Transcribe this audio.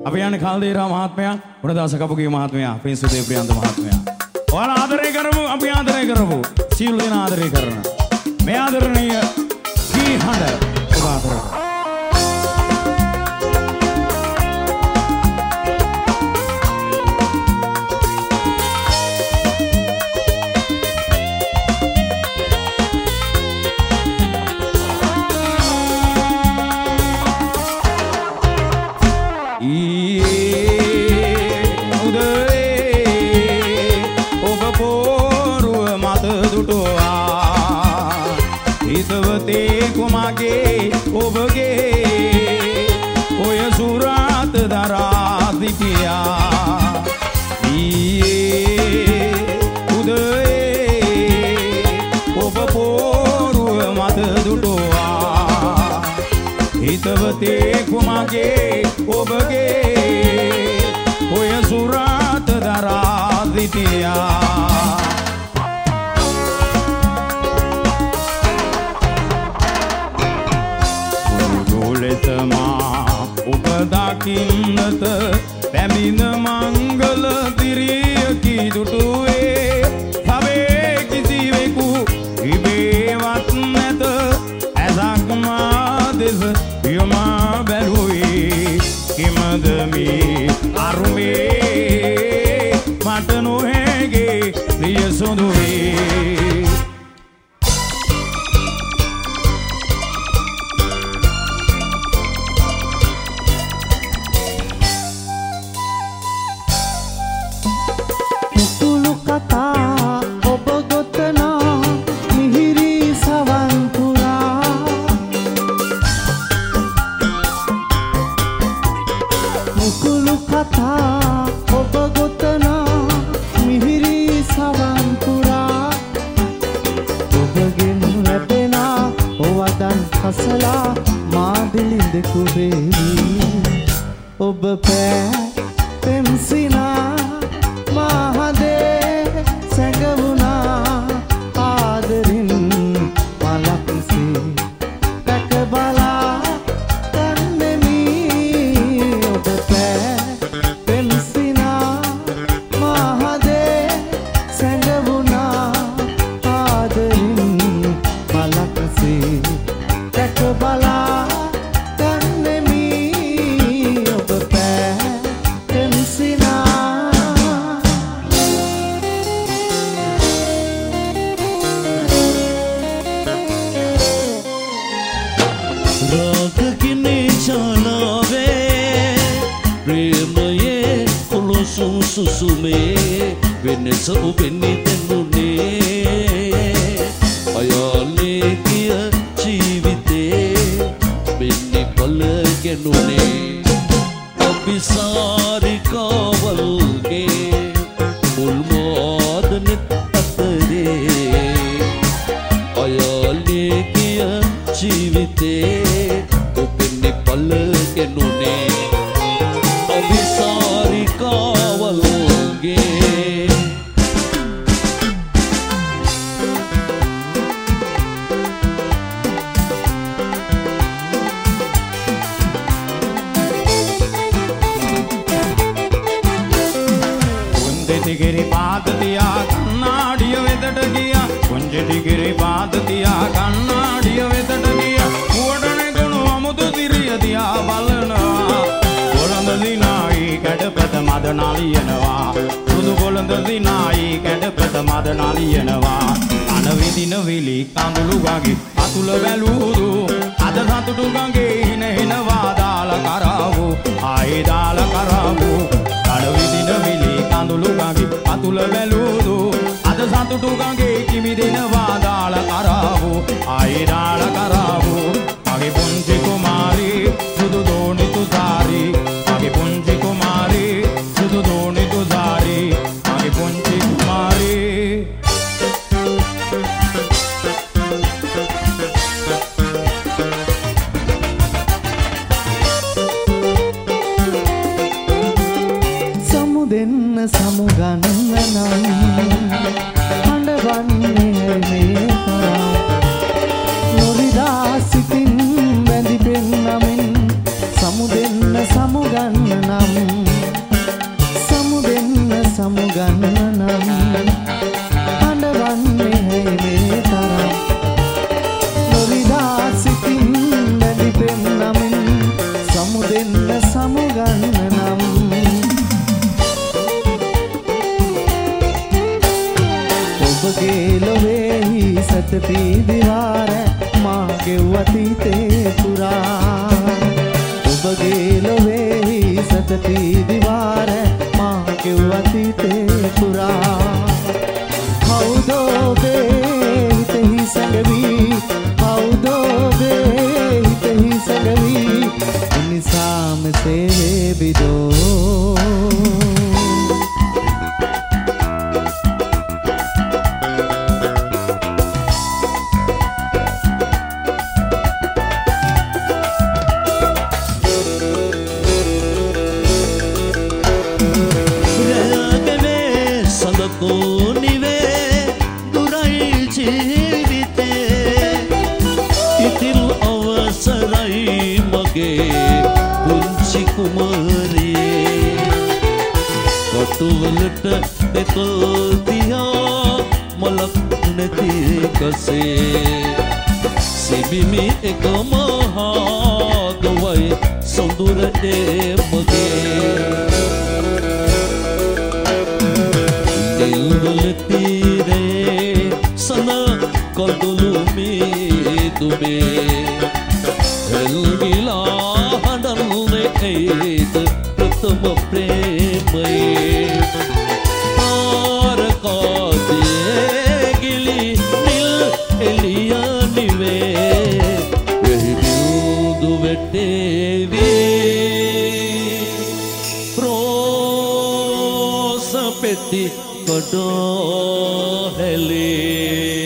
අපි යන්නේ කල්දේරා මහත්මයා, ගුණදාස කපුගේ මහත්මයා, පින්සුදේ ප්‍රියන්ත මහත්මයා. ඔයාලා ආදරය කරමු, අපි ආදරය කරමු. සියලු දෙනා ආදරය කරන. මේ ආදරණීය ගී හඬ ඔබ ආදරය කරමු. හිතවතේ කුමගේ ඔබගේ ඔය සුරාත දරා සිටියා ගොලෙතමා ඔබ දකින්නට පැමිණ මංගල දිරියකි දුටුවේ සවේ කිසිවෙකු ඉබේවත් නැත ඇසක් මා දෙස යමා බැලුවේ කිමද මේ අරුමේ මට නොහැගේ ප්‍රිය සොඳුවේ ඔබ පැම්සිනා මහදේ සැඟවුණා ආදරින් මලක්සේ දැක බලා කන්නෙමි ඔබ පැම්සිනා මහදේ සැඟවුණා ආදරින් මලක්සේ දැක බලා Susume වෙනස ඔබෙනි දෙන්නුනේ අයලේ කිය ජීවිතේ මෙන්නි පල ගෙනුනේ අபிසාරිකවල්ගේ මුල්මෝදනෙත් අතරේ අයලේ කිය ජීවිතේ ඔබෙනි පල ගෙනුනේ ටිගිරි පාද තියා කන්නාඩිය වෙතට ගියා කුංජි ටිගිරි පාද තියා කන්නාඩිය වෙතට ගියා උඩනේ ගුණ අමුතු දිරිය තියා බලනවා කොළඹ දිනායි කැඩපත මද නාලියනවා සුදු කොළඹ දිනායි කැඩපත මද නාලියනවා අන විදින විලි කඳුළු ගගේ අතුල වැලුදු අද සතුටු ගගේ හිනනවා දාලා කරාවෝ ආයේ දාලා කරාවෝ අන විදින විලි කඳුළු ගගේ අතුල වැලුදු අද සතුටු ගගේ කිමි දෙනවා දාලා කරාවෝ ආයේ දාලා කරාවෝ මගේ පුංචි කුමාරී සුදු දෝනි තුසාරි මගේ පුංචි කුමාරී සුදු දෝනි තුසාරි මගේ පුංචි කුමාරී සමුගන්න නම් හඬවන්නේ මේ තරම් නොරිදා සිතින් වැඳි පෙන්නමින් සමුදෙන්න සමුගන්න නම් නම් සමුදෙන්න සමුගන්න නම් අඬවන්නේ හැයි මේ තරම් නොරිදා සිතින් බැඳි පෙම් නමින් සමුදෙන්න සමුගන්න නම් ඔබගේ ලොවේහි සතපී දිවාර මා ගෙව්වතීතේ පුරා ඔබගේ ලොවේහි සතපී දිවාර මා ගෙව්වතීතේ පුරා කවුදෝබේ හිතෙහි සැඟවී කවුදෝබේ හිතෙහි සැඟවී නිසාම සේවේ බිදෝ කොටුවලට දෙතොල් තියා මලක් නැති කසේ සිබිමි එක මහා ගවයි සොඳුර මගේ දෙල්වල තීරේ සන කොඳුළු මේ දුබේ හෙල්ගිලා හඬන්නේ ඒද ප්‍රථම ප්‍රේමයේ තාරකාදී ගිලි නිල් එළිය නිවේ එහි බිඳු වැටේවි රෝස පෙති කඩෝ හැලේ